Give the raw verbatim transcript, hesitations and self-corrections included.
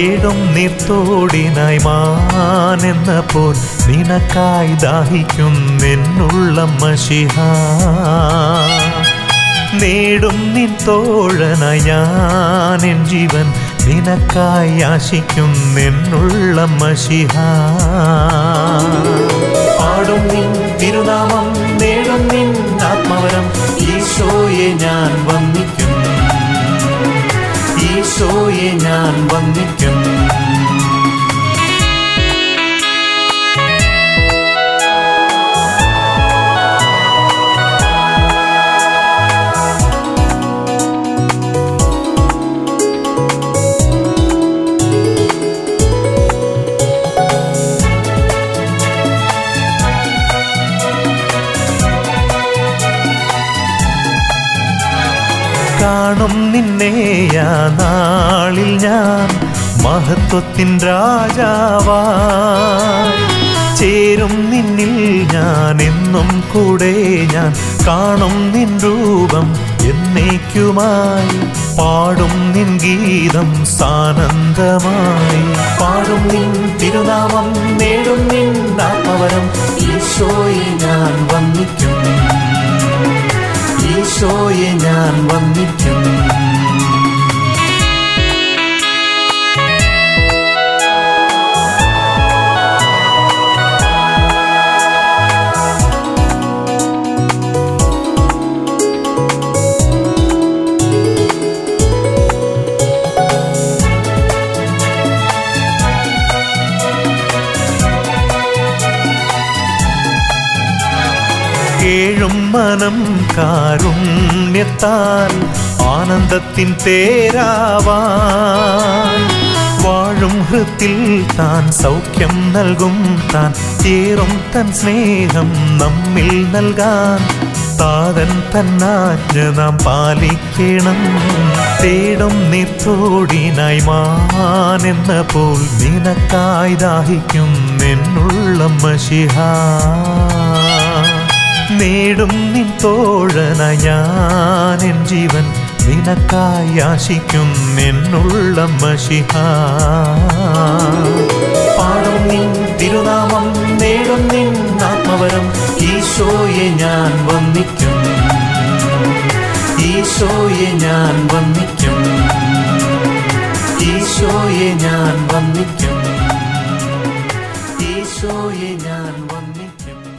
തേടും നീർത്തോടിനായി മാനെന്ന പോൽ നിനക്കായി ദാഹിക്കുന്നെന്നുള്ള മശിഹാ. നേടും നിൻ തോഴനായി ഞാൻ എൻ ജീവൻ നിനക്കായി ആശിക്കുന്നെന്നുള്ള മശിഹാ. പാടും നിൻ തിരുനാമം, നേടും നിൻ ആത്മവരം, ഈശോയെ ഞാൻ വന്ദിക്കും, ഈശോയെ ഞാൻ വന്ദിക്കും. കാണും നിന്നെയാ നാളിൽ ഞാൻ മഹത്വത്തിൻ രാജാവായി. ചേരും നിന്നിൽ ഞാൻ എന്നും കൂടെ, ഞാൻ കാണും നിൻ രൂപം എന്നേക്കുമായി. പാടും നിൻ ഗീതം സാനന്ദമായി. പാടും നിൻ തിരുനാമം, നേടും നിൻ ആത്മവരം, ഈശോയെ ഞാൻ വന്ദിക്കും, ഈശോയെ ഞാൻ വന്ദിക്കും. കേഴും മനം കാരുണ്യത്താൽ ആനന്ദത്തിൻ തേരാവാൻ. വാഴും ഹൃത്തിൽ താൻ സൗഖ്യം നൽകും, താൻ ചേറും തൻ സ്നേഹം നമ്മിൽ നൽകാൻ. താതൻ തന്നാജ്ഞ നാം പാലിക്കണം. തേടും നീർത്തോടിനായി മാനെന്ന പോൽ നിനക്കായി ദാഹിക്കുന്നെന്നുള്ള മശിഹാ. നേടും നിൻ തോഴനായി ഞാൻ എൻ ജീവൻ നിനക്കായി ആശിക്കുന്നെന്നുള്ള മശിഹാ. പാടും നിൻ തിരുനാമം, നേടും നിൻ ആത്മവരം, ഈശോയെ ഞാൻ വന്ദിക്കും, ഈശോയെ ഞാൻ വന്ദിക്കും, ഈശോയെ ഞാൻ വന്ദിക്കും, ഈശോയെ ഞാൻ വന്ദിക്കും.